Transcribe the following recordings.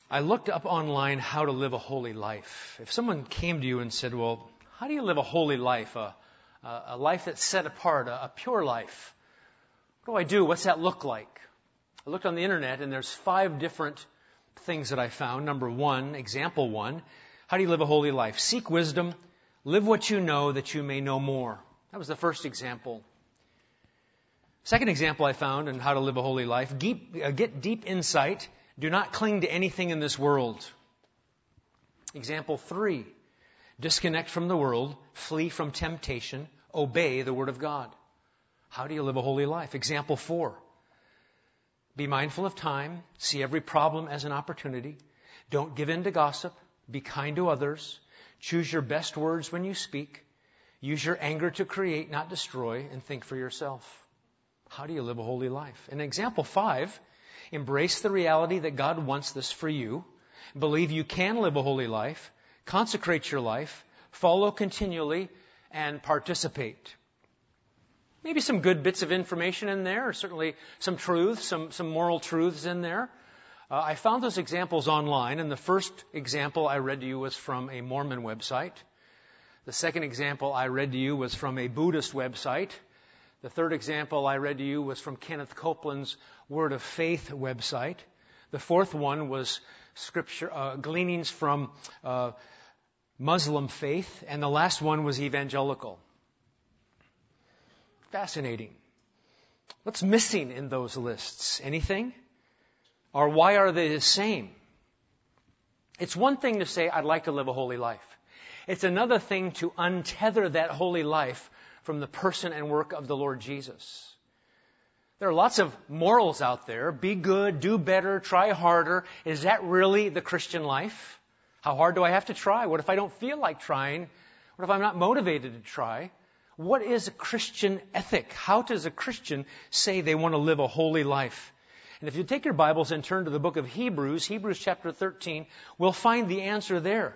I looked up online how to live a holy life. If someone came to you and said, well, how do you live a holy life, a life that's set apart, a pure life? What do I do? What's that look like? I looked on the internet and there's 5 different things that I found. Number 1, example 1, how do you live a holy life? Seek wisdom, live what you know that you may know more. That was the first example. Second example I found on how to live a holy life, get deep insight. Do not cling to anything in this world. Example 3, disconnect from the world, flee from temptation, obey the Word of God. How do you live a holy life? Example 4, be mindful of time, see every problem as an opportunity, don't give in to gossip, be kind to others, choose your best words when you speak, use your anger to create, not destroy, and think for yourself. How do you live a holy life? And example 5, embrace the reality that God wants this for you. Believe you can live a holy life. Consecrate your life. Follow continually and participate. Maybe some good bits of information in there, or certainly some truths, some moral truths in there. I found those examples online, and the first example I read to you was from a Mormon website. The second example I read to you was from a Buddhist website. The third example I read to you was from Kenneth Copeland's Word of Faith website. The fourth one was scripture gleanings from Muslim faith, and the last one was evangelical. Fascinating. What's missing in those lists? Anything? Or why are they the same? It's one thing to say, I'd like to live a holy life. It's another thing to untether that holy life from the person and work of the Lord Jesus. There are lots of morals out there. Be good, do better, try harder. Is that really the Christian life? How hard do I have to try? What if I don't feel like trying? What if I'm not motivated to try? What is a Christian ethic? How does a Christian say they want to live a holy life? And if you take your Bibles and turn to the book of Hebrews, Hebrews chapter 13, we'll find the answer there.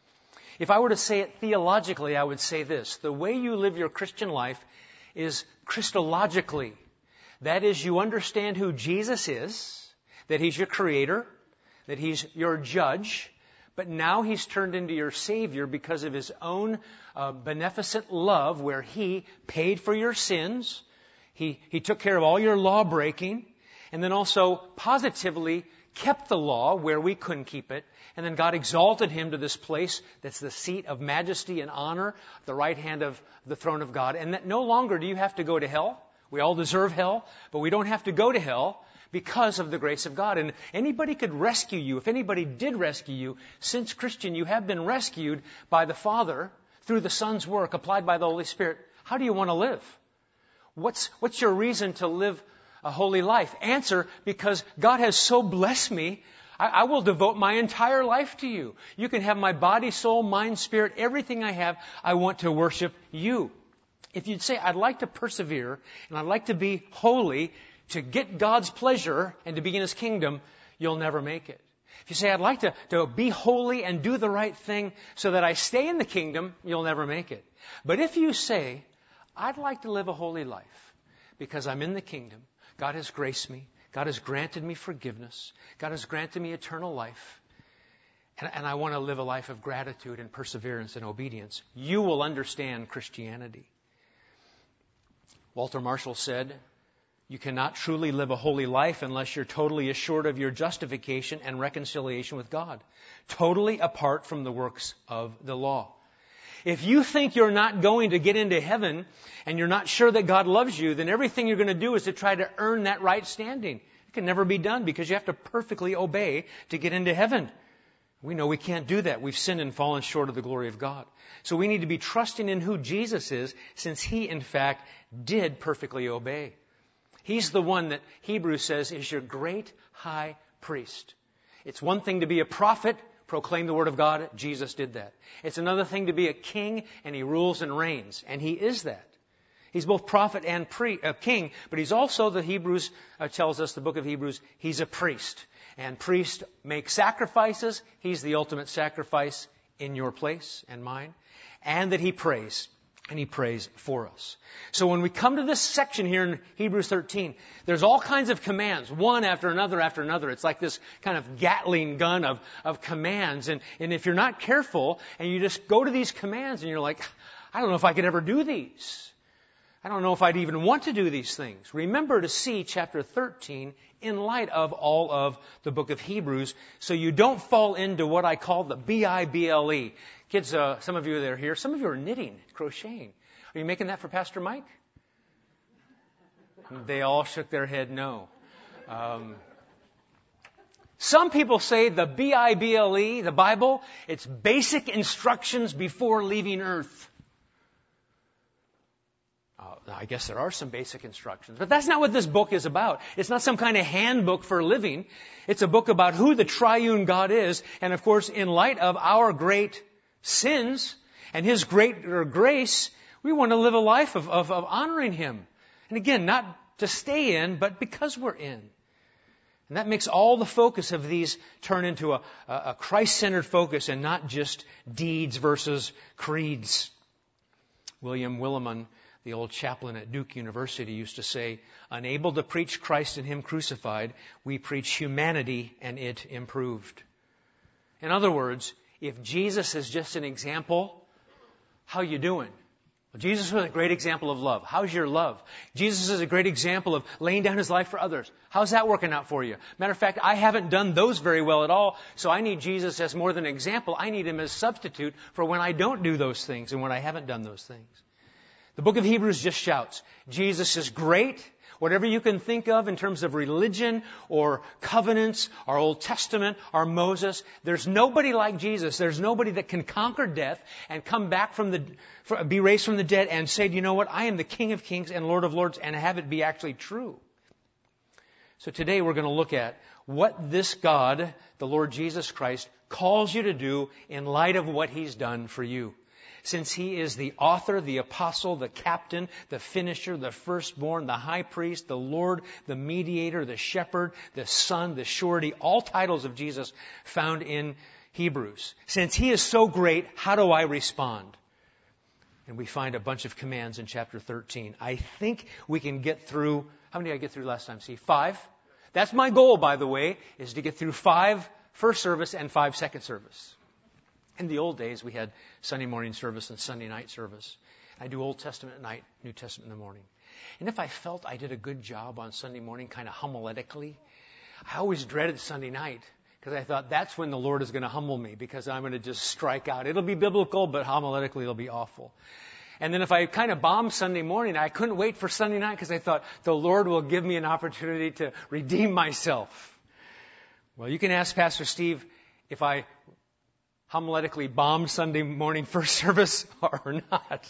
If I were to say it theologically, I would say this. The way you live your Christian life is Christologically. That is, you understand who Jesus is, that He's your Creator, that He's your judge, but now He's turned into your Savior because of His own beneficent love, where He paid for your sins. He took care of all your law breaking, and then also positively kept the law where we couldn't keep it. And then God exalted Him to this place that's the seat of majesty and honor, the right hand of the throne of God. And that no longer do you have to go to hell. We all deserve hell, but we don't have to go to hell because of the grace of God. And anybody could rescue you. If anybody did rescue you, since Christian, you have been rescued by the Father through the Son's work applied by the Holy Spirit. How do you want to live? What's your reason to live a holy life? Answer, because God has so blessed me, I will devote my entire life to you. You can have my body, soul, mind, spirit, everything I have. I want to worship you. If you'd say, I'd like to persevere and I'd like to be holy to get God's pleasure and to be in His kingdom, you'll never make it. If you say, I'd like to be holy and do the right thing so that I stay in the kingdom, you'll never make it. But if you say, I'd like to live a holy life because I'm in the kingdom, God has graced me, God has granted me forgiveness, God has granted me eternal life, and I want to live a life of gratitude and perseverance and obedience, you will understand Christianity. Walter Marshall said, you cannot truly live a holy life unless you're totally assured of your justification and reconciliation with God, totally apart from the works of the law. If you think you're not going to get into heaven and you're not sure that God loves you, then everything you're going to do is to try to earn that right standing. It can never be done because you have to perfectly obey to get into heaven. We know we can't do that. We've sinned and fallen short of the glory of God. So we need to be trusting in who Jesus is, since He, in fact, did perfectly obey. He's the one that Hebrews says is your great high priest. It's one thing to be a prophet, proclaim the word of God. Jesus did that. It's another thing to be a king, and He rules and reigns. And He is that. He's both prophet and king, but He's also, the Hebrews tells us, the book of Hebrews, He's a priest. And priests make sacrifices. He's the ultimate sacrifice in your place and mine. And that He prays. And He prays for us. So when we come to this section here in Hebrews 13, there's all kinds of commands, one after another after another. It's like this kind of Gatling gun of commands. And if you're not careful and you just go to these commands and you're like, I don't know if I could ever do these. I don't know if I'd even want to do these things. Remember to see chapter 13 in light of all of the book of Hebrews so you don't fall into what I call the Bible. Kids, some of you that are here, some of you are knitting, crocheting. Are you making that for Pastor Mike? They all shook their head no. Some people say the Bible, the Bible, it's basic instructions before leaving earth. I guess there are some basic instructions, but that's not what this book is about. It's not some kind of handbook for living. It's a book about who the triune God is, and of course, in light of our great sins and His greater grace, we want to live a life of honoring Him. And again, not to stay in, but because we're in. And that makes all the focus of these turn into a Christ-centered focus and not just deeds versus creeds. William Willimon, the old chaplain at Duke University, used to say, unable to preach Christ and Him crucified, we preach humanity and it improved. In other words, if Jesus is just an example, how you doing? Well, Jesus was a great example of love. How's your love? Jesus is a great example of laying down His life for others. How's that working out for you? Matter of fact, I haven't done those very well at all, so I need Jesus as more than an example. I need Him as substitute for when I don't do those things and when I haven't done those things. The book of Hebrews just shouts, Jesus is great. Whatever you can think of in terms of religion or covenants, our Old Testament, our Moses, there's nobody like Jesus. There's nobody that can conquer death and come back be raised from the dead and say, you know what, I am the King of Kings and Lord of Lords, and have it be actually true. So today we're going to look at what this God, the Lord Jesus Christ, calls you to do in light of what He's done for you. Since He is the author, the apostle, the captain, the finisher, the firstborn, the high priest, the Lord, the mediator, the shepherd, the son, the surety, all titles of Jesus found in Hebrews. Since He is so great, how do I respond? And we find a bunch of commands in chapter 13. I think we can get through, how many did I get through last time? See, 5? That's my goal, by the way, is to get through 5 first service and 5 second service. In the old days, we had Sunday morning service and Sunday night service. I do Old Testament at night, New Testament in the morning. And if I felt I did a good job on Sunday morning, kind of homiletically, I always dreaded Sunday night because I thought that's when the Lord is going to humble me because I'm going to just strike out. It'll be biblical, but homiletically it'll be awful. And then if I kind of bombed Sunday morning, I couldn't wait for Sunday night because I thought the Lord will give me an opportunity to redeem myself. Well, you can ask Pastor Steve if I homiletically bombed Sunday morning first service or not.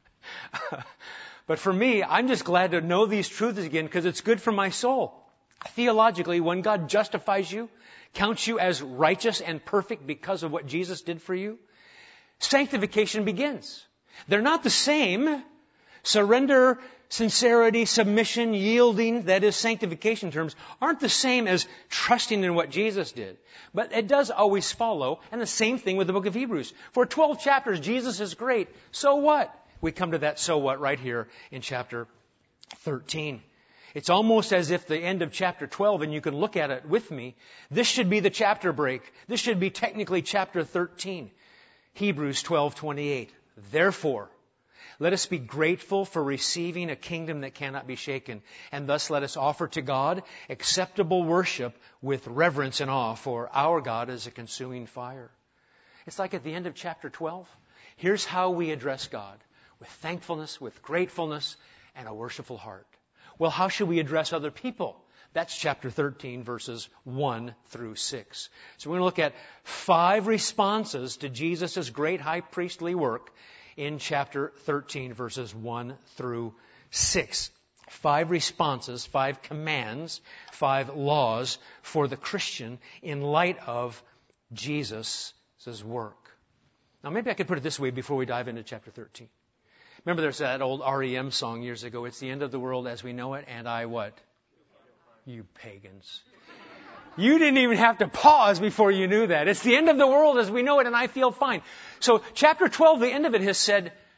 But for me, I'm just glad to know these truths again because it's good for my soul. Theologically, when God justifies you, counts you as righteous and perfect because of what Jesus did for you, sanctification begins. They're not the same. Surrender, sincerity, submission, yielding, that is sanctification terms, aren't the same as trusting in what Jesus did. But it does always follow, and the same thing with the book of Hebrews. For 12 chapters, Jesus is great. So what? We come to that so what right here in chapter 13. It's almost as if the end of chapter 12, and you can look at it with me, this should be the chapter break. This should be technically chapter 13. Hebrews 12:28. Therefore, let us be grateful for receiving a kingdom that cannot be shaken, and thus let us offer to God acceptable worship with reverence and awe, for our God is a consuming fire. It's like at the end of chapter 12, here's how we address God, with thankfulness, with gratefulness, and a worshipful heart. Well, how should we address other people? That's chapter 13, verses 1 through 6. So we're going to look at 5 responses to Jesus' great high priestly work in chapter 13, verses 1 through 6. 5 responses, 5 commands, 5 laws for the Christian in light of Jesus' work. Now, maybe I could put it this way before we dive into chapter 13. Remember there's that old REM song years ago, it's the end of the world as we know it, and I what? You pagans. You didn't even have to pause before you knew that. It's the end of the world as we know it, and I feel fine. So chapter 12, the end of it has said,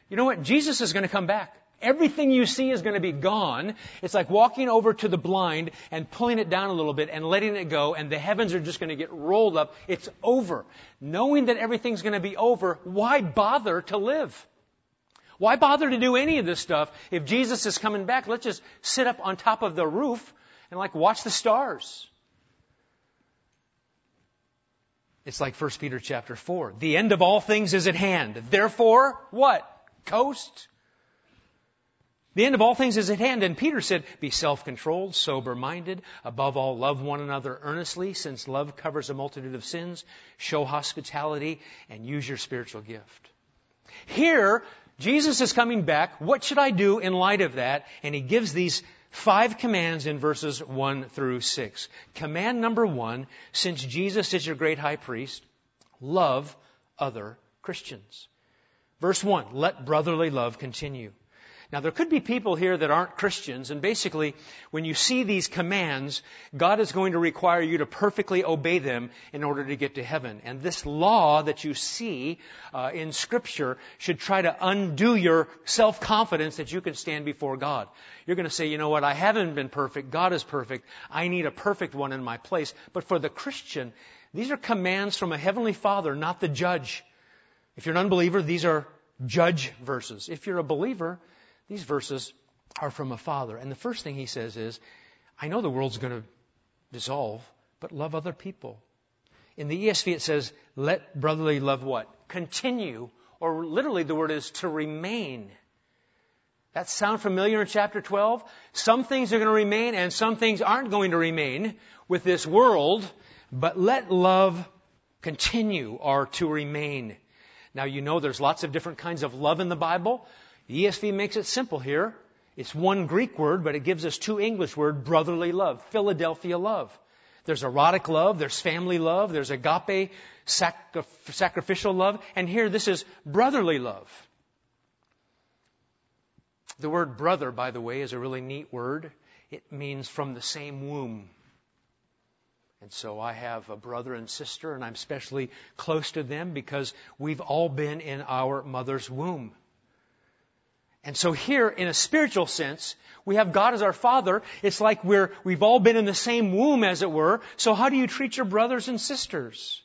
You know what? Jesus is going to come back. Everything you see is going to be gone. It's like walking over to the blind and pulling it down a little bit and letting it go, and the heavens are just going to get rolled up. It's over. Knowing that everything's going to be over, why bother to live? Why bother to do any of this stuff if Jesus is coming back? Let's just sit up on top of the roof and watch the stars. It's like 1 Peter chapter 4. The end of all things is at hand. Therefore, what? Coast. The end of all things is at hand. And Peter said, be self-controlled, sober-minded. Above all, love one another earnestly, since love covers a multitude of sins. Show hospitality and use your spiritual gift. Here, Jesus is coming back. What should I do in light of that? And he gives these 5 commands in verses 1 through 6. Command number 1, since Jesus is your great high priest, love other Christians. Verse 1, let brotherly love continue. Now, there could be people here that aren't Christians, and basically, when you see these commands, God is going to require you to perfectly obey them in order to get to heaven. And this law that you see in Scripture should try to undo your self-confidence that you can stand before God. You're going to say, you know what, I haven't been perfect. God is perfect. I need a perfect one in my place. But for the Christian, these are commands from a heavenly Father, not the judge. If you're an unbeliever, these are judge verses. If you're a believer, these verses are from a Father. And the first thing he says is, I know the world's going to dissolve, but love other people. In the ESV it says, let brotherly love what? Continue. Or literally the word is to remain. That sound familiar in chapter 12? Some things are going to remain and some things aren't going to remain with this world. But let love continue or to remain. Now you know there's lots of different kinds of love in the Bible. The ESV makes it simple here. It's one Greek word, but it gives us 2 English words, brotherly love, Philadelphia love. There's erotic love, there's family love, there's agape, sacrificial love, and here this is brotherly love. The word brother, by the way, is a really neat word. It means from the same womb. And so I have a brother and sister, and I'm especially close to them because we've all been in our mother's womb. And so here, in a spiritual sense, we have God as our Father. It's like we've all been in the same womb, as it were. So how do you treat your brothers and sisters?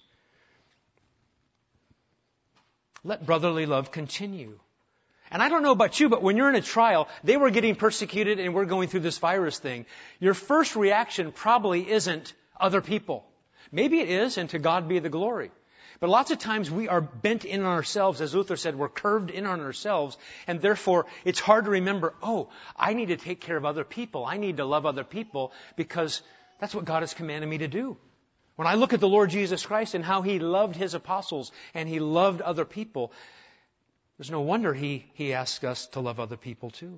Let brotherly love continue. And I don't know about you, but when you're in a trial, they were getting persecuted and we're going through this virus thing. Your first reaction probably isn't other people. Maybe it is, and to God be the glory. But lots of times we are bent in on ourselves. As Luther said, we're curved in on ourselves. And therefore, it's hard to remember, I need to take care of other people. I need to love other people because that's what God has commanded me to do. When I look at the Lord Jesus Christ and how He loved His apostles and He loved other people, there's no wonder He asks us to love other people too.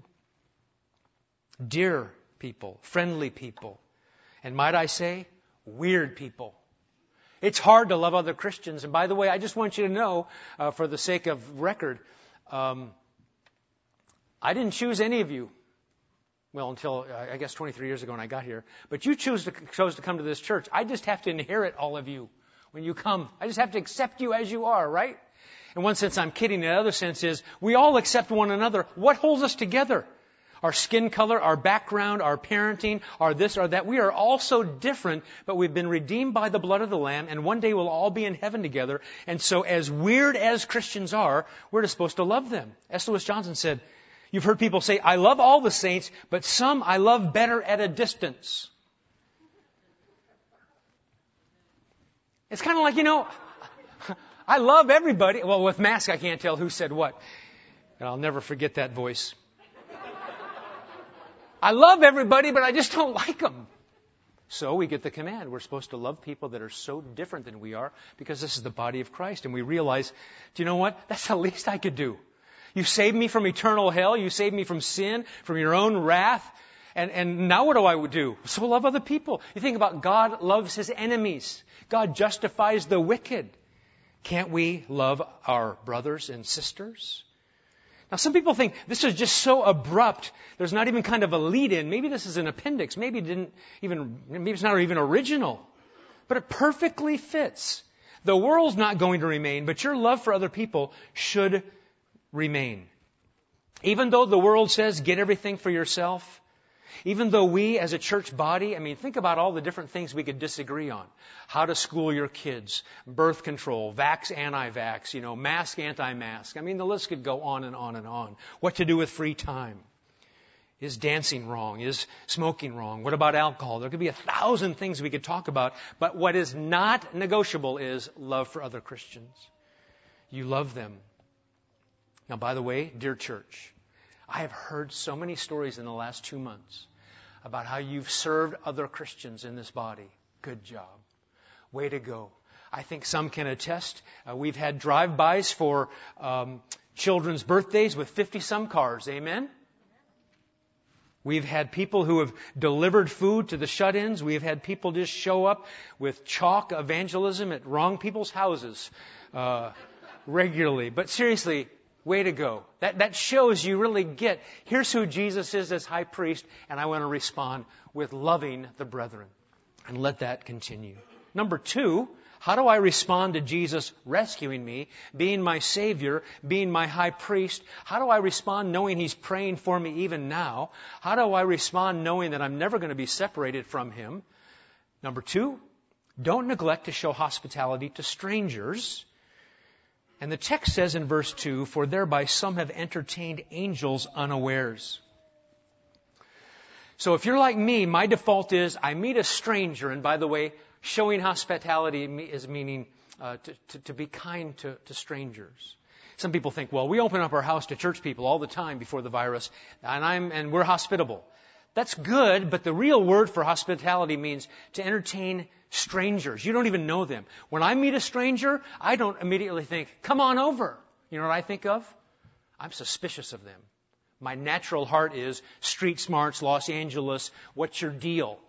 Dear people, friendly people, and might I say, weird people. It's hard to love other Christians. And by the way, I just want you to know, for the sake of record, I didn't choose any of you. Well, until, I guess, 23 years ago when I got here. But you chose to come to this church. I just have to inherit all of you when you come. I just have to accept you as you are, right? In one sense, I'm kidding. In another sense is, we all accept one another. What holds us together? Our skin color, our background, our parenting, our this or that. We are all so different, but we've been redeemed by the blood of the Lamb, and one day we'll all be in heaven together. And so as weird as Christians are, we're just supposed to love them. S. Lewis Johnson said, you've heard people say, I love all the saints, but some I love better at a distance. It's kind of like, I love everybody. Well, with mask, I can't tell who said what. And I'll never forget that voice. I love everybody, but I just don't like them. So we get the command. We're supposed to love people that are so different than we are because this is the body of Christ. And we realize, do you know what? That's the least I could do. You saved me from eternal hell. You saved me from sin, from your own wrath. And now what do I do? So love other people. You think about God loves His enemies. God justifies the wicked. Can't we love our brothers and sisters? Now, some people think this is just so abrupt. There's not even kind of a lead-in. Maybe this is an appendix. Maybe it's not even original. But it perfectly fits. The world's not going to remain, but your love for other people should remain. Even though the world says get everything for yourself, even though we as a church body, think about all the different things we could disagree on. How to school your kids, birth control, vax, anti-vax, mask, anti-mask. The list could go on and on and on. What to do with free time. Is dancing wrong? Is smoking wrong? What about alcohol? There could be 1,000 things we could talk about, but what is not negotiable is love for other Christians. You love them. Now, by the way, dear church, I have heard so many stories in the last 2 months about how you've served other Christians in this body. Good job. Way to go. I think some can attest. We've had drive-bys for children's birthdays with 50-some cars. Amen? We've had people who have delivered food to the shut-ins. We've had people just show up with chalk evangelism at wrong people's houses regularly. But seriously, way to go. That shows you really get, here's who Jesus is as high priest, and I want to respond with loving the brethren. And let that continue. Number 2, how do I respond to Jesus rescuing me, being my Savior, being my high priest? How do I respond knowing He's praying for me even now? How do I respond knowing that I'm never going to be separated from Him? Number 2, don't neglect to show hospitality to strangers. And the text says in verse 2, for thereby some have entertained angels unawares. So if you're like me, my default is I meet a stranger, and by the way, showing hospitality is meaning to be kind to strangers. Some people think, well, we open up our house to church people all the time before the virus, and we're hospitable. That's good, but the real word for hospitality means to entertain strangers. You don't even know them. When I meet a stranger, I don't immediately think, come on over. You know what I think of? I'm suspicious of them. My natural heart is street smarts, Los Angeles, what's your deal?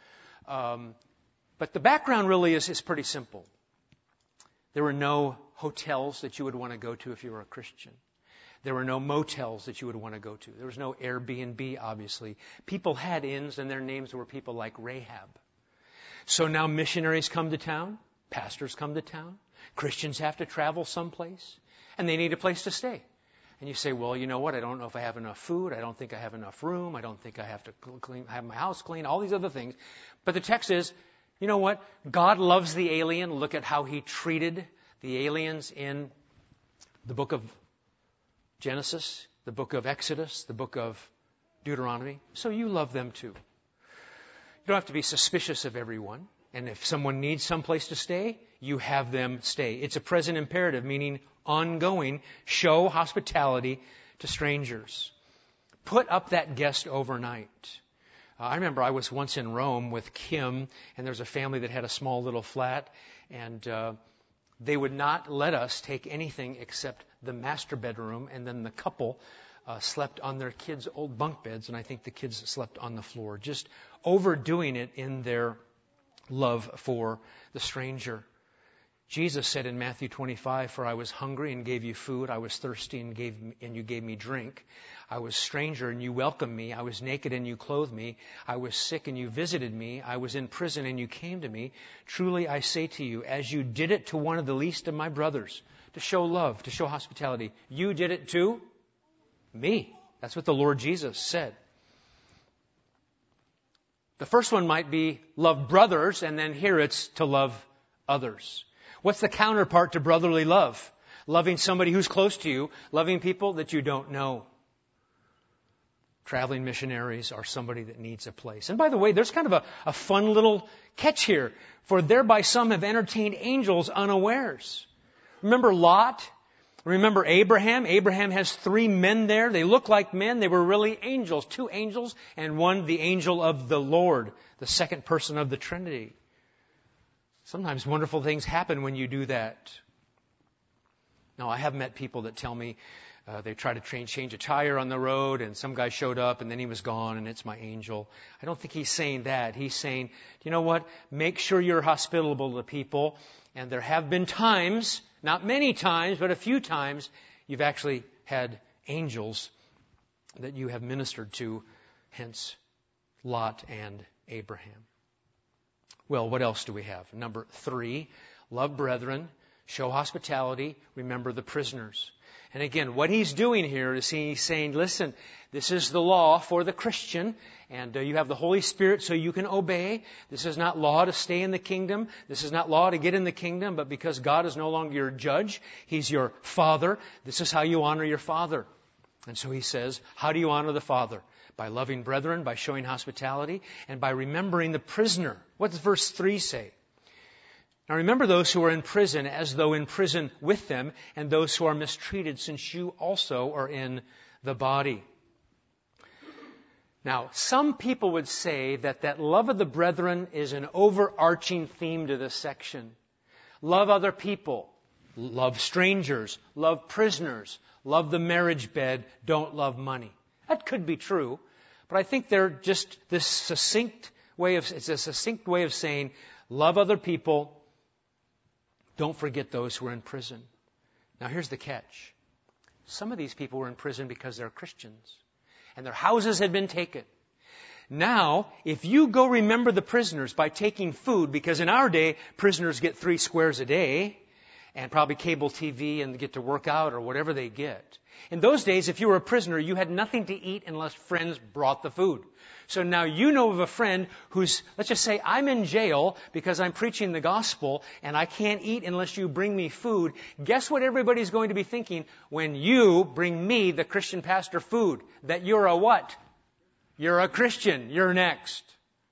But the background really is pretty simple. There were no hotels that you would want to go to if you were a Christian. There were no motels that you would want to go to. There was no Airbnb, obviously. People had inns, and their names were people like Rahab. So now missionaries come to town, pastors come to town, Christians have to travel someplace, and they need a place to stay. And you say, well, you know what? I don't know if I have enough food. I don't think I have enough room. I don't think I have to have my house clean, all these other things. But the text is, you know what? God loves the alien. Look at how He treated the aliens in the book of Genesis, the book of Exodus, the book of Deuteronomy. So you love them too. You don't have to be suspicious of everyone. And if someone needs someplace to stay, you have them stay. It's a present imperative, meaning ongoing. Show hospitality to strangers. Put up that guest overnight. I remember I was once in Rome with Kim, and there's a family that had a small little flat, and they would not let us take anything except the master bedroom, and then the couple slept on their kids' old bunk beds, and I think the kids slept on the floor, just overdoing it in their love for the stranger. Jesus said in Matthew 25, for I was hungry and gave you food, I was thirsty and you gave me drink. I was stranger and you welcomed me. I was naked and you clothed me. I was sick and you visited me. I was in prison and you came to me. Truly I say to you, as you did it to one of the least of my brothers, to show love, to show hospitality, you did it to me. That's what the Lord Jesus said. The first one might be love brothers, and then here it's to love others. What's the counterpart to brotherly love? Loving somebody who's close to you, loving people that you don't know. Traveling missionaries are somebody that needs a place. And by the way, there's kind of a fun little catch here. For thereby some have entertained angels unawares. Remember Lot? Remember Abraham? Abraham has 3 men there. They look like men. They were really angels. 2 angels and one, the angel of the Lord, the second person of the Trinity. Sometimes wonderful things happen when you do that. Now, I have met people that tell me they try to change a tire on the road, and some guy showed up, and then he was gone, and it's my angel. I don't think he's saying that. He's saying, you know what? Make sure you're hospitable to people. And there have been times, not many times, but a few times, you've actually had angels that you have ministered to, hence Lot and Abraham. Well, what else do we have? Number 3, love brethren, show hospitality, remember the prisoners. And again, what he's doing here is he's saying, listen, this is the law for the Christian, and you have the Holy Spirit so you can obey. This is not law to stay in the kingdom. This is not law to get in the kingdom, but because God is no longer your judge, He's your Father. This is how you honor your Father. And so he says, how do you honor the Father? By loving brethren, by showing hospitality, and by remembering the prisoner. What does verse 3 say? Now remember those who are in prison as though in prison with them, and those who are mistreated, since you also are in the body. Now, some people would say that love of the brethren is an overarching theme to this section. Love other people, love strangers, love prisoners, love the marriage bed, don't love money. That could be true, but I think they're just it's a succinct way of saying, love other people, don't forget those who are in prison. Now here's the catch. Some of these people were in prison because they're Christians, and their houses had been taken. Now, if you go remember the prisoners by taking food, because in our day, prisoners get 3 squares a day, and probably cable TV and get to work out or whatever they get. In those days, if you were a prisoner, you had nothing to eat unless friends brought the food. So now you know of a friend who's, let's just say, I'm in jail because I'm preaching the gospel and I can't eat unless you bring me food. Guess what everybody's going to be thinking when you bring me, the Christian pastor, food? That you're a what? You're a Christian. You're next.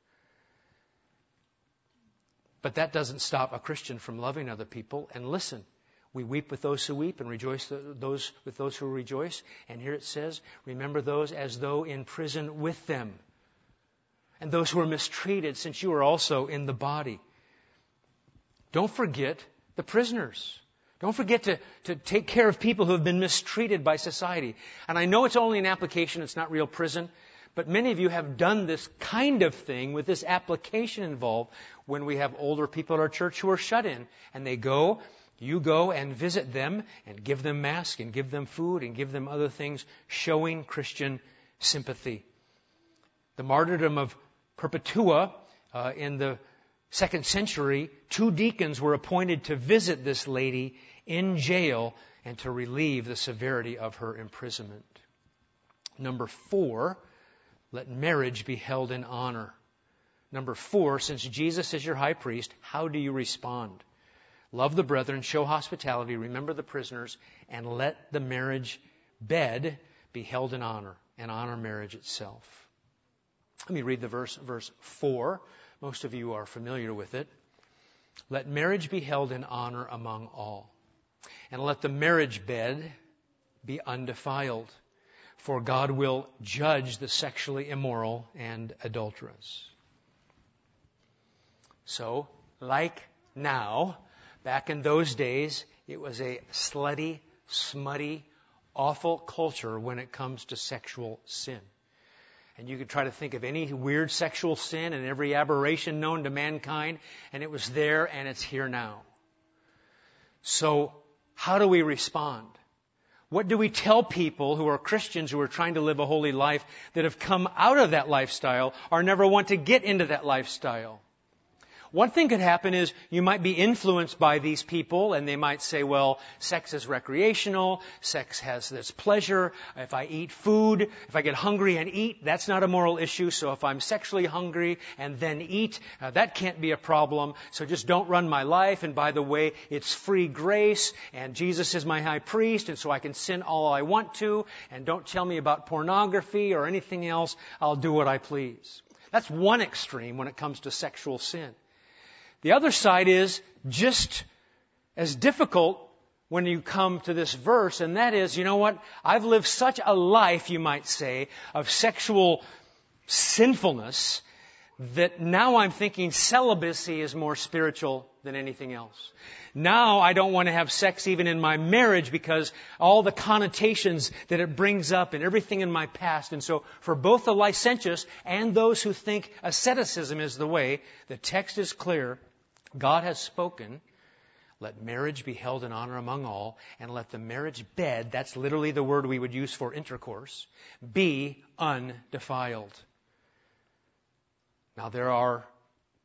But that doesn't stop a Christian from loving other people. And listen, we weep with those who weep and rejoice with those who rejoice. And here it says, remember those as though in prison with them. And those who are mistreated, since you are also in the body. Don't forget the prisoners. Don't forget to take care of people who have been mistreated by society. And I know it's only an application, it's not real prison. But many of you have done this kind of thing with this application involved when we have older people at our church who are shut in. And you go and visit them and give them masks and give them food and give them other things, showing Christian sympathy. The martyrdom of Perpetua in the 2nd century, 2 deacons were appointed to visit this lady in jail and to relieve the severity of her imprisonment. Number 4, let marriage be held in honor. Number 4, since Jesus is your high priest, how do you respond? Love the brethren, show hospitality, remember the prisoners, and let the marriage bed be held in honor, and honor marriage itself. Let me read the verse 4. Most of you are familiar with it. Let marriage be held in honor among all, and let the marriage bed be undefiled, for God will judge the sexually immoral and adulterous. So, like now, back in those days, it was a slutty, smutty, awful culture when it comes to sexual sin. And you could try to think of any weird sexual sin and every aberration known to mankind, and it was there and it's here now. So, how do we respond? What do we tell people who are Christians who are trying to live a holy life that have come out of that lifestyle or never want to get into that lifestyle? One thing could happen is you might be influenced by these people and they might say, well, sex is recreational, sex has this pleasure. If I eat food, if I get hungry and eat, that's not a moral issue. So if I'm sexually hungry and then eat, that can't be a problem. So just don't run my life. And by the way, it's free grace and Jesus is my high priest and so I can sin all I want to. And don't tell me about pornography or anything else. I'll do what I please. That's one extreme when it comes to sexual sin. The other side is just as difficult when you come to this verse, and that is, you know what? I've lived such a life, you might say, of sexual sinfulness that now I'm thinking celibacy is more spiritual than anything else. Now I don't want to have sex even in my marriage because all the connotations that it brings up and everything in my past. And so for both the licentious and those who think asceticism is the way, the text is clear. God has spoken, let marriage be held in honor among all, and let the marriage bed, that's literally the word we would use for intercourse, be undefiled. Now there are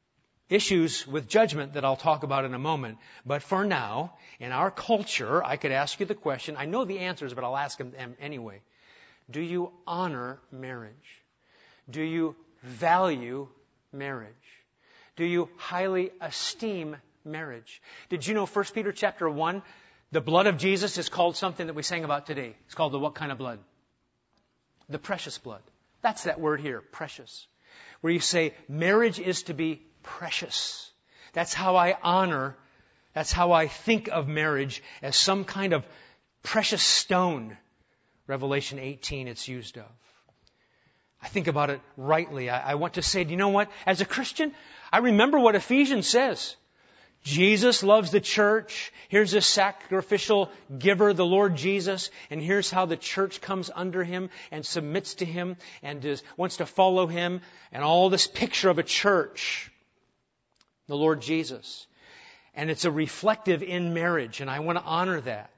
issues with judgment that I'll talk about in a moment. But for now, in our culture, I could ask you the question. I know the answers, but I'll ask them anyway. Do you honor marriage? Do you value marriage? Do you highly esteem marriage? Did you know 1 Peter chapter 1, the blood of Jesus is called something that we sang about today. It's called the what kind of blood? The precious blood. That's that word here, precious. Where you say marriage is to be precious. That's how I honor, that's how I think of marriage, as some kind of precious stone. Revelation 18 it's used of. I think about it rightly. I want to say, do you know what? As a Christian, I remember what Ephesians says. Jesus loves the church. Here's a sacrificial giver, the Lord Jesus. And here's how the church comes under Him and submits to Him and wants to follow Him. And all this picture of a church, the Lord Jesus. And it's a reflective in marriage. And I want to honor that.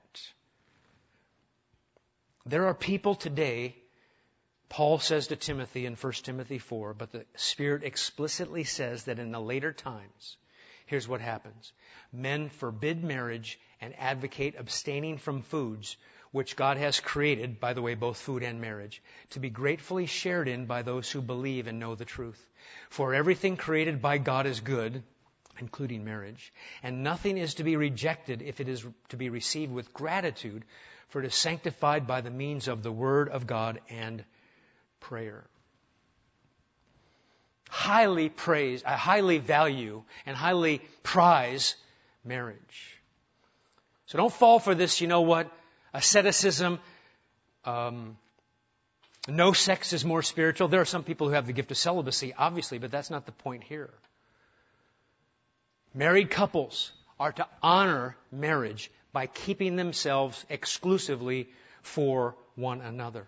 There are people today, Paul says to Timothy in 1 Timothy 4, but the Spirit explicitly says that in the later times, here's what happens. Men forbid marriage and advocate abstaining from foods which God has created, by the way, both food and marriage, to be gratefully shared in by those who believe and know the truth. For everything created by God is good, including marriage, and nothing is to be rejected if it is to be received with gratitude, for it is sanctified by the means of the Word of God and prayer. Highly value and highly prize marriage. So don't fall for this, you know what, asceticism, no sex is more spiritual. There are some people who have the gift of celibacy, obviously, but that's not the point here. Married couples are to honor marriage by keeping themselves exclusively for one another.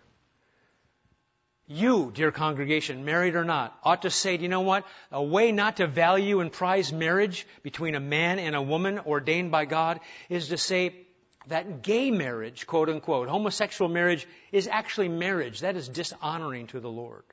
You, dear congregation, married or not, ought to say, do you know what? A way not to value and prize marriage between a man and a woman ordained by God is to say that gay marriage, quote unquote, homosexual marriage is actually marriage. That is dishonoring to the Lord.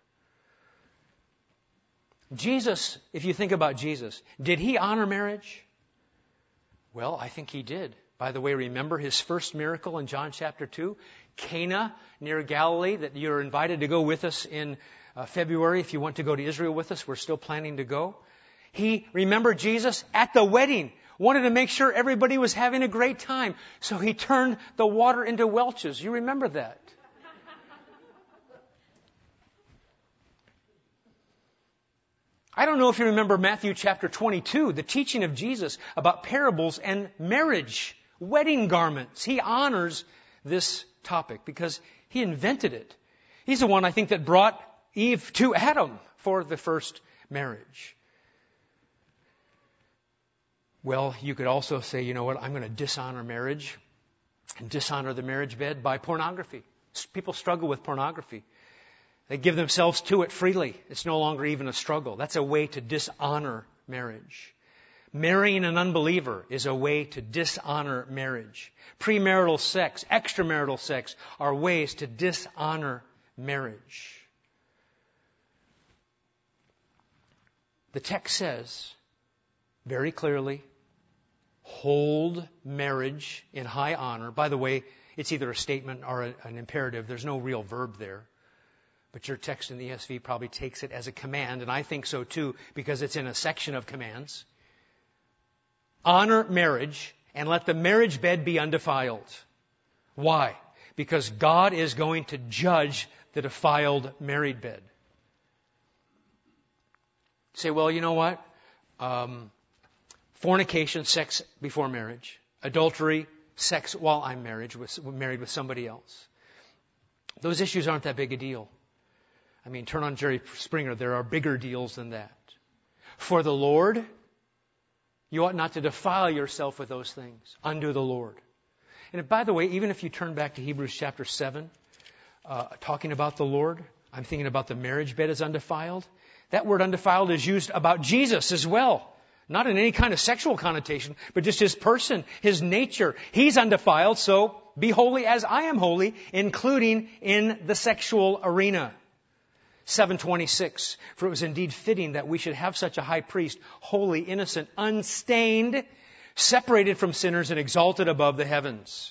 Jesus, if you think about Jesus, did He honor marriage? Well, I think He did. By the way, remember His first miracle in John chapter 2? Cana near Galilee, that you're invited to go with us in February. If you want to go to Israel with us, we're still planning to go. Remember Jesus at the wedding, wanted to make sure everybody was having a great time. So He turned the water into Welch's. You remember that? I don't know if you remember Matthew chapter 22, the teaching of Jesus about parables and marriage, wedding garments. He honors this topic because He invented it. He's the one, I think, that brought Eve to Adam for the first marriage. Well, you could also say, you know what, I'm going to dishonor marriage and dishonor the marriage bed by pornography. People struggle with pornography. They give themselves to it freely. It's no longer even a struggle. That's a way to dishonor marriage. Marrying an unbeliever is a way to dishonor marriage. Premarital sex, extramarital sex are ways to dishonor marriage. The text says very clearly, hold marriage in high honor. By the way, it's either a statement or an imperative. There's no real verb there. But your text in the ESV probably takes it as a command, and I think so too, because it's in a section of commands. Honor marriage and let the marriage bed be undefiled. Why? Because God is going to judge the defiled married bed. Say, well, you know what? Fornication, sex before marriage. Adultery, sex while I'm married with somebody else. Those issues aren't that big a deal. I mean, turn on Jerry Springer. There are bigger deals than that. For the Lord, you ought not to defile yourself with those things. Unto the Lord. And by the way, even if you turn back to Hebrews chapter 7, talking about the Lord, I'm thinking about the marriage bed as undefiled. That word undefiled is used about Jesus as well. Not in any kind of sexual connotation, but just His person, His nature. He's undefiled, so be holy as I am holy, including in the sexual arena. 7:26, for it was indeed fitting that we should have such a high priest, holy, innocent, unstained, separated from sinners and exalted above the heavens.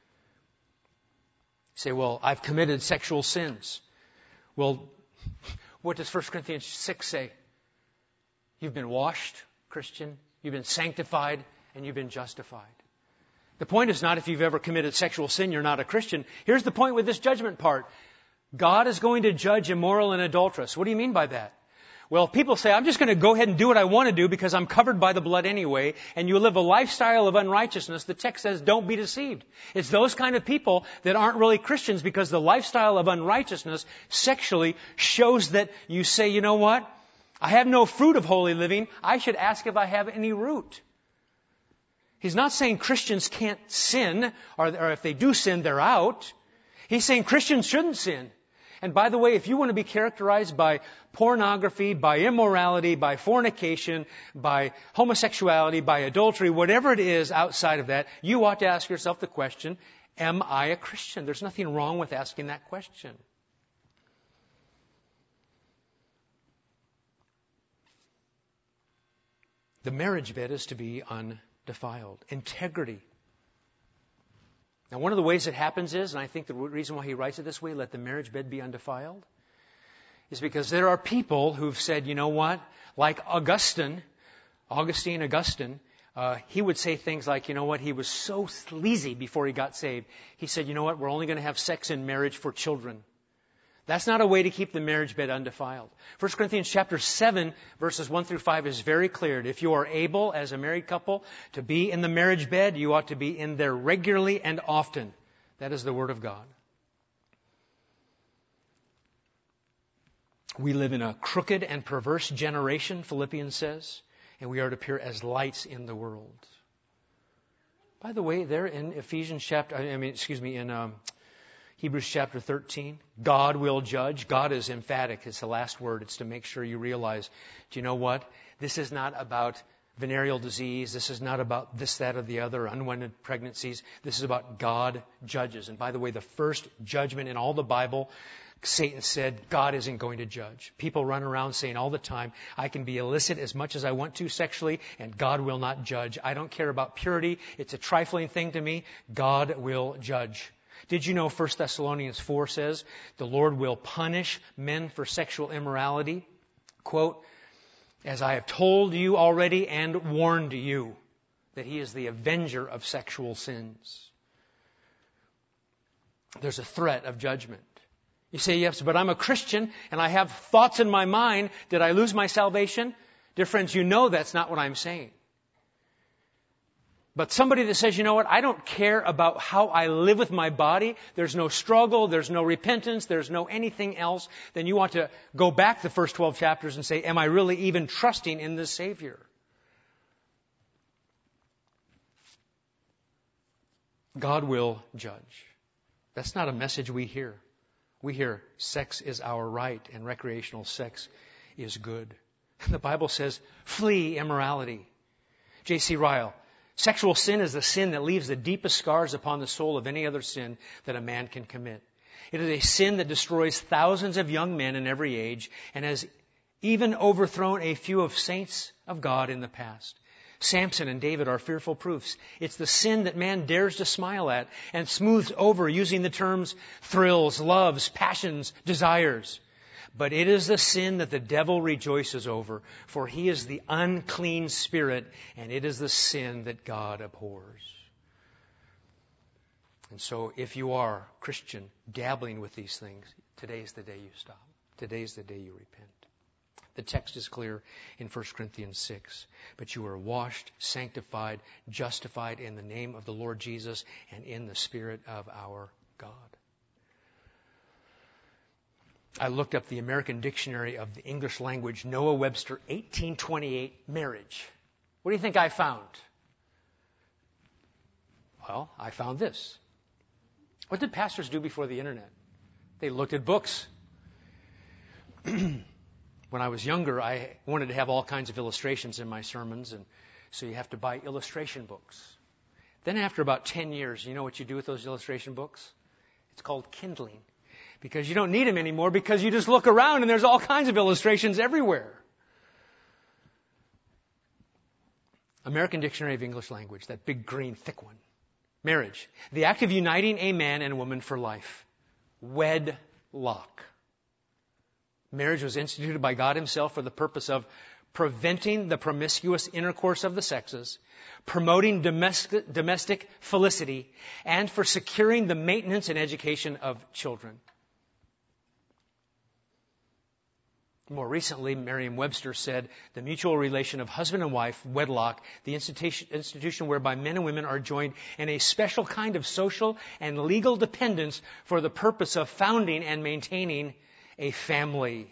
You say, well, I've committed sexual sins. Well, what does 1 Corinthians 6 say? You've been washed, Christian. You've been sanctified, and you've been justified. The point is not if you've ever committed sexual sin, you're not a Christian. Here's the point with this judgment part. God is going to judge immoral and adulterous. What do you mean by that? Well, people say, I'm just going to go ahead and do what I want to do because I'm covered by the blood anyway, and you live a lifestyle of unrighteousness. The text says, don't be deceived. It's those kind of people that aren't really Christians because the lifestyle of unrighteousness sexually shows that you say, you know what? I have no fruit of holy living. I should ask if I have any root. He's not saying Christians can't sin, or if they do sin, they're out. He's saying Christians shouldn't sin. And by the way, if you want to be characterized by pornography, by immorality, by fornication, by homosexuality, by adultery, whatever it is outside of that, you ought to ask yourself the question, am I a Christian? There's nothing wrong with asking that question. The marriage bed is to be undefiled. Integrity. Now, one of the ways it happens is, and I think the reason why he writes it this way, let the marriage bed be undefiled, is because there are people who've said, you know what, like Augustine, he would say things like, you know what, he was so sleazy before he got saved. He said, you know what, we're only going to have sex in marriage for children. That's not a way to keep the marriage bed undefiled. 1 Corinthians chapter 7, verses 1 through 5 is very clear. If you are able, as a married couple, to be in the marriage bed, you ought to be in there regularly and often. That is the Word of God. We live in a crooked and perverse generation, Philippians says, and we are to appear as lights in the world. By the way, there in Hebrews chapter 13, God will judge. God is emphatic. It's the last word. It's to make sure you realize, do you know what? This is not about venereal disease. This is not about this, that, or the other, unwanted pregnancies. This is about God judges. And by the way, the first judgment in all the Bible, Satan said, God isn't going to judge. People run around saying all the time, I can be illicit as much as I want to sexually, and God will not judge. I don't care about purity. It's a trifling thing to me. God will judge. Did you know 1 Thessalonians 4 says, the Lord will punish men for sexual immorality? Quote, as I have told you already and warned you that He is the avenger of sexual sins. There's a threat of judgment. You say, yes, but I'm a Christian and I have thoughts in my mind. Did I lose my salvation? Dear friends, you know that's not what I'm saying. But somebody that says, you know what, I don't care about how I live with my body, there's no struggle, there's no repentance, there's no anything else, then you want to go back the first 12 chapters and say, am I really even trusting in this Savior? God will judge. That's not a message we hear. We hear sex is our right and recreational sex is good. The Bible says, flee immorality. J.C. Ryle, sexual sin is the sin that leaves the deepest scars upon the soul of any other sin that a man can commit. It is a sin that destroys thousands of young men in every age and has even overthrown a few of saints of God in the past. Samson and David are fearful proofs. It's the sin that man dares to smile at and smooths over using the terms thrills, loves, passions, desires. But it is the sin that the devil rejoices over, for he is the unclean spirit, and it is the sin that God abhors. And so if you are Christian dabbling with these things, today's the day you stop. Today's the day you repent. The text is clear in 1 Corinthians 6. But you are washed, sanctified, justified in the name of the Lord Jesus and in the Spirit of our God. I looked up the American Dictionary of the English Language, Noah Webster, 1828, marriage. What do you think I found? Well, I found this. What did pastors do before the internet? They looked at books. When I was younger, I wanted to have all kinds of illustrations in my sermons, and so you have to buy illustration books. Then after about 10 years, you know what you do with those illustration books? It's called kindling. Because you don't need them anymore, because you just look around and there's all kinds of illustrations everywhere. American Dictionary of English Language, that big green thick one. Marriage, the act of uniting a man and woman for life. Wedlock. Marriage was instituted by God Himself for the purpose of preventing the promiscuous intercourse of the sexes, promoting domestic felicity, and for securing the maintenance and education of children. More recently, Merriam-Webster said, the mutual relation of husband and wife, wedlock, the institution whereby men and women are joined in a special kind of social and legal dependence for the purpose of founding and maintaining a family.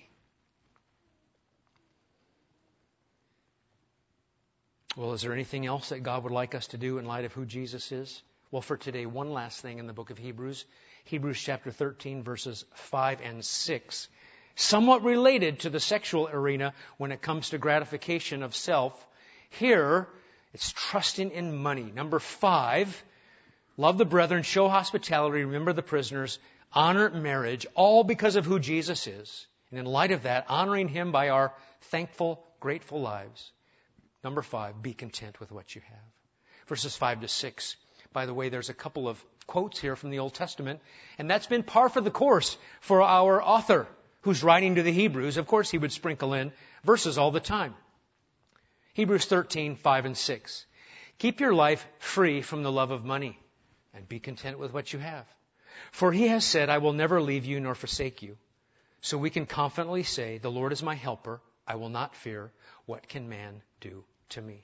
Well, is there anything else that God would like us to do in light of who Jesus is? Well, for today, one last thing in the book of Hebrews. Hebrews chapter 13, verses 5 and 6. Somewhat related to the sexual arena when it comes to gratification of self. Here, it's trusting in money. Number 5, love the brethren, show hospitality, remember the prisoners, honor marriage, all because of who Jesus is. And in light of that, honoring Him by our thankful, grateful lives. Number 5, be content with what you have. Verses 5 to 6. By the way, there's a couple of quotes here from the Old Testament, and that's been par for the course for our author who's writing to the Hebrews. Of course, he would sprinkle in verses all the time. Hebrews 13, 5 and 6. Keep your life free from the love of money, and be content with what you have. For He has said, I will never leave you nor forsake you. So we can confidently say, the Lord is my helper. I will not fear. What can man do to me?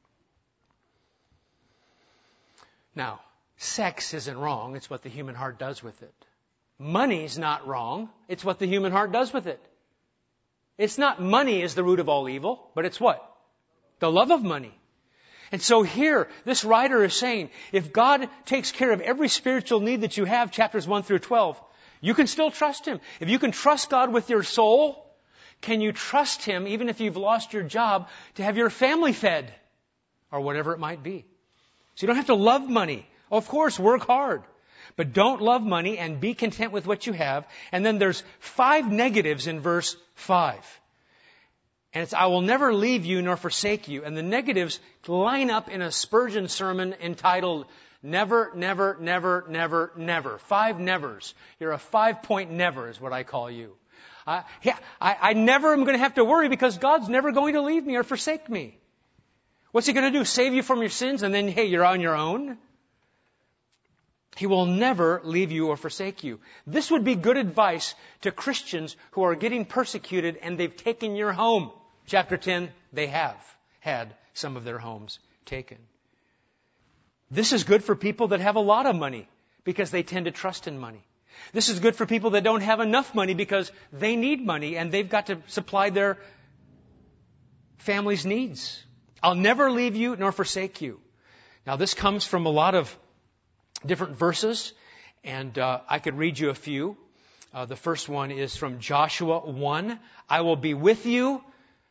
Now, sex isn't wrong. It's what the human heart does with it. Money's not wrong. It's what the human heart does with it. It's not money is the root of all evil, but it's what? The love of money. And so here, this writer is saying, if God takes care of every spiritual need that you have, chapters 1 through 12, you can still trust Him. If you can trust God with your soul, can you trust Him, even if you've lost your job, to have your family fed? Or whatever it might be. So you don't have to love money. Of course, work hard. But don't love money and be content with what you have. And then there's 5 negatives in verse 5. And it's, I will never leave you nor forsake you. And the negatives line up in a Spurgeon sermon entitled, Never, Never, Never, Never, Never. 5 nevers. You're a 5-point never is what I call you. I never am going to have to worry because God's never going to leave me or forsake me. What's He going to do? Save you from your sins and then, hey, you're on your own? He will never leave you or forsake you. This would be good advice to Christians who are getting persecuted and they've taken your home. Chapter 10, they have had some of their homes taken. This is good for people that have a lot of money because they tend to trust in money. This is good for people that don't have enough money because they need money and they've got to supply their family's needs. I'll never leave you nor forsake you. Now this comes from a lot of different verses, and I could read you a few. The first one is from Joshua 1. I will be with you.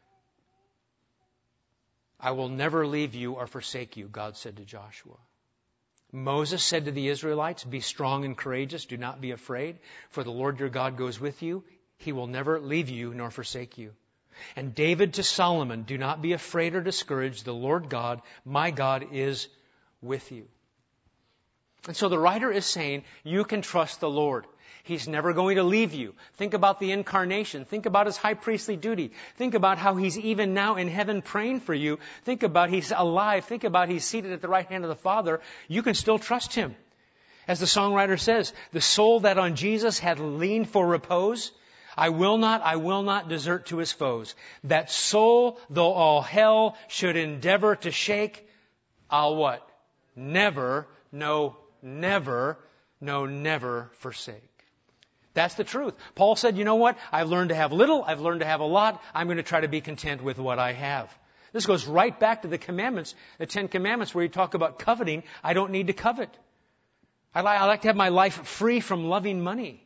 I will never leave you or forsake you, God said to Joshua. Moses said to the Israelites, be strong and courageous. Do not be afraid, for the Lord your God goes with you. He will never leave you nor forsake you. And David to Solomon, do not be afraid or discouraged. The Lord God, my God, is with you. And so the writer is saying, you can trust the Lord. He's never going to leave you. Think about the incarnation. Think about His high priestly duty. Think about how He's even now in heaven praying for you. Think about He's alive. Think about He's seated at the right hand of the Father. You can still trust Him. As the songwriter says, the soul that on Jesus had leaned for repose, I will not desert to his foes. That soul, though all hell should endeavor to shake, I'll what? Never forsake. That's the truth. Paul said, you know what? I've learned to have little. I've learned to have a lot. I'm going to try to be content with what I have. This goes right back to the commandments, the 10 commandments where you talk about coveting. I don't need to covet. I like to have my life free from loving money.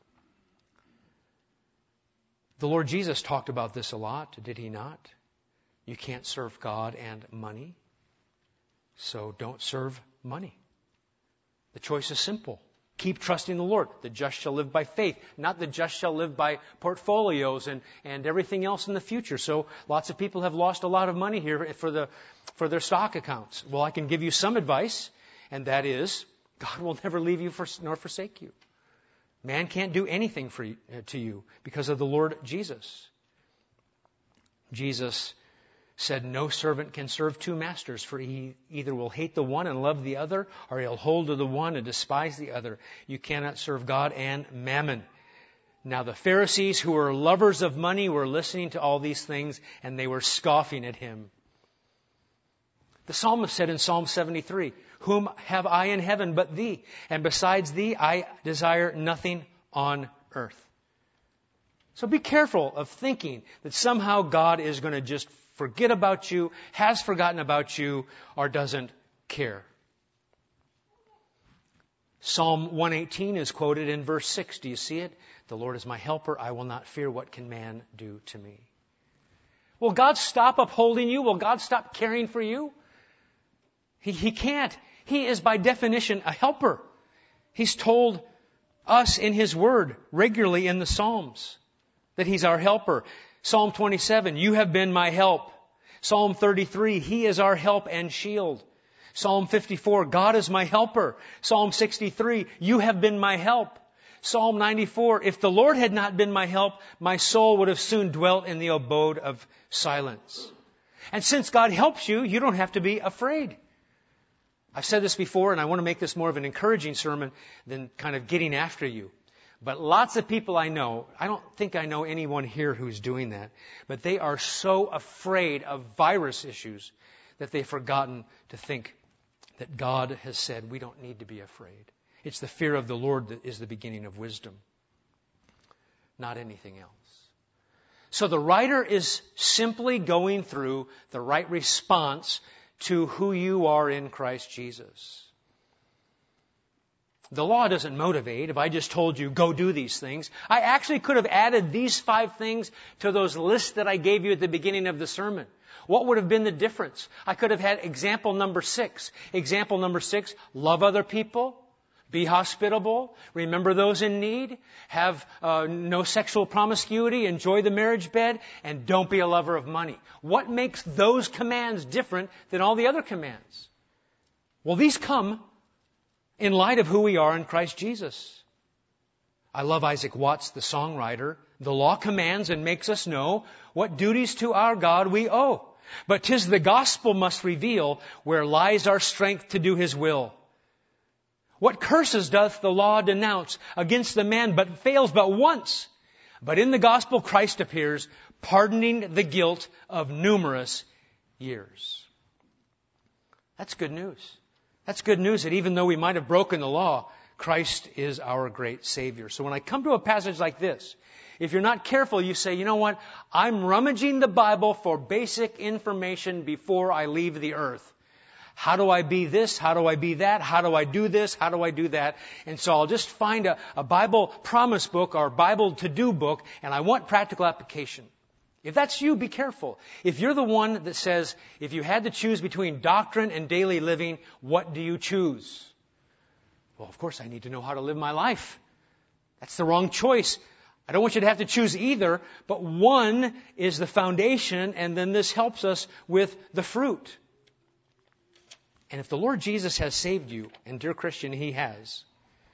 The Lord Jesus talked about this a lot, did He not? You can't serve God and money. So don't serve money. The choice is simple. Keep trusting the Lord. The just shall live by faith, not the just shall live by portfolios and everything else in the future. So lots of people have lost a lot of money here for their stock accounts. Well, I can give you some advice, and that is, God will never leave you nor forsake you. Man can't do anything to you because of the Lord Jesus. Jesus said, no servant can serve two masters, for he either will hate the one and love the other, or he'll hold to the one and despise the other. You cannot serve God and mammon. Now the Pharisees, who were lovers of money, were listening to all these things, and they were scoffing at him. The psalmist said in Psalm 73, whom have I in heaven but thee? And besides thee, I desire nothing on earth. So be careful of thinking that somehow God is going to just forget about you, has forgotten about you, or doesn't care. Psalm 118 is quoted in verse 6. Do you see it? The Lord is my helper. I will not fear. What can man do to me? Will God stop upholding you? Will God stop caring for you? He can't. He is by definition a helper. He's told us in His Word regularly in the Psalms that He's our helper. Psalm 27, you have been my help. Psalm 33, He is our help and shield. Psalm 54, God is my helper. Psalm 63, you have been my help. Psalm 94, if the Lord had not been my help, my soul would have soon dwelt in the abode of silence. And since God helps you, you don't have to be afraid. I've said this before, and I want to make this more of an encouraging sermon than kind of getting after you. But lots of people I know, I don't think I know anyone here who's doing that, but they are so afraid of virus issues that they've forgotten to think that God has said we don't need to be afraid. It's the fear of the Lord that is the beginning of wisdom, not anything else. So the writer is simply going through the right response to who you are in Christ Jesus. The law doesn't motivate. If I just told you, go do these things, I actually could have added these 5 things to those lists that I gave you at the beginning of the sermon. What would have been the difference? I could have had example number 6. Example number 6, love other people, be hospitable, remember those in need, have no sexual promiscuity, enjoy the marriage bed, and don't be a lover of money. What makes those commands different than all the other commands? Well, these come in light of who we are in Christ Jesus. I love Isaac Watts, the songwriter. The law commands and makes us know what duties to our God we owe. But 'tis the gospel must reveal where lies our strength to do His will. What curses doth the law denounce against the man but fails but once? But in the gospel Christ appears, pardoning the guilt of numerous years. That's good news. That's good news that even though we might have broken the law, Christ is our great Savior. So when I come to a passage like this, if you're not careful, you say, you know what? I'm rummaging the Bible for basic information before I leave the earth. How do I be this? How do I be that? How do I do this? How do I do that? And so I'll just find a Bible promise book or Bible to-do book, and I want practical application. If that's you, be careful. If you're the one that says, if you had to choose between doctrine and daily living, what do you choose? Well, of course, I need to know how to live my life. That's the wrong choice. I don't want you to have to choose either, but one is the foundation, and then this helps us with the fruit. And if the Lord Jesus has saved you, and dear Christian, He has,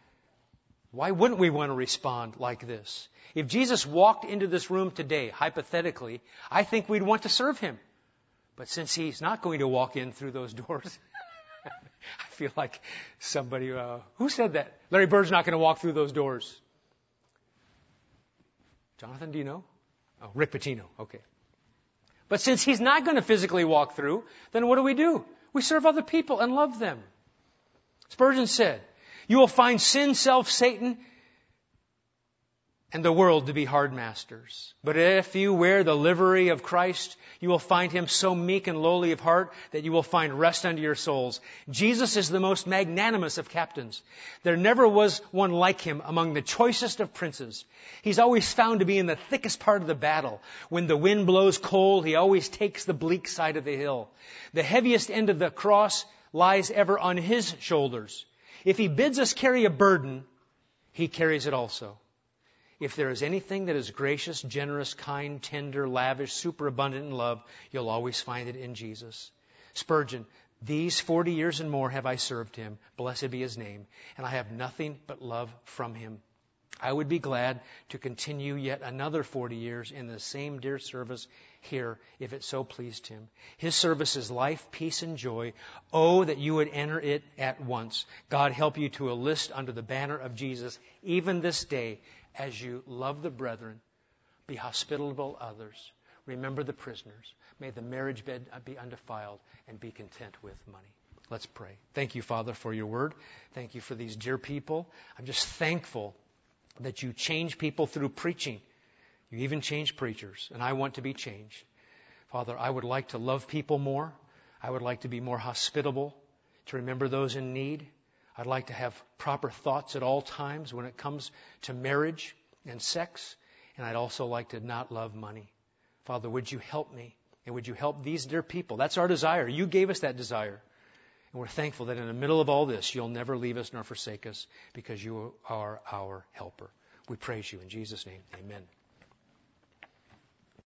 why wouldn't we want to respond like this? If Jesus walked into this room today, hypothetically, I think we'd want to serve Him. But since He's not going to walk in through those doors, I feel like somebody, who said that? Larry Bird's not going to walk through those doors. Jonathan, do you know? Oh, Rick Pitino. Okay. But since He's not going to physically walk through, then what do? We serve other people and love them. Spurgeon said, you will find sin, self, Satan, and the world to be hard masters. But if you wear the livery of Christ, you will find Him so meek and lowly of heart that you will find rest unto your souls. Jesus is the most magnanimous of captains. There never was one like Him among the choicest of princes. He's always found to be in the thickest part of the battle. When the wind blows cold, He always takes the bleak side of the hill. The heaviest end of the cross lies ever on His shoulders. If He bids us carry a burden, He carries it also. If there is anything that is gracious, generous, kind, tender, lavish, superabundant in love, you'll always find it in Jesus. Spurgeon, these 40 years and more have I served him, blessed be his name, and I have nothing but love from him. I would be glad to continue yet another 40 years in the same dear service here, if it so pleased him. His service is life, peace, and joy. Oh, that you would enter it at once. God help you to enlist under the banner of Jesus, even this day, as you love the brethren, be hospitable to others, remember the prisoners, may the marriage bed be undefiled, and be content with money. Let's pray. Thank you, Father, for your word. Thank you for these dear people. I'm just thankful that you change people through preaching. You even change preachers, and I want to be changed. Father, I would like to love people more. I would like to be more hospitable, to remember those in need. I'd like to have proper thoughts at all times when it comes to marriage and sex. And I'd also like to not love money. Father, would you help me? And would you help these dear people? That's our desire. You gave us that desire. And we're thankful that in the middle of all this, you'll never leave us nor forsake us because you are our helper. We praise you in Jesus' name. Amen.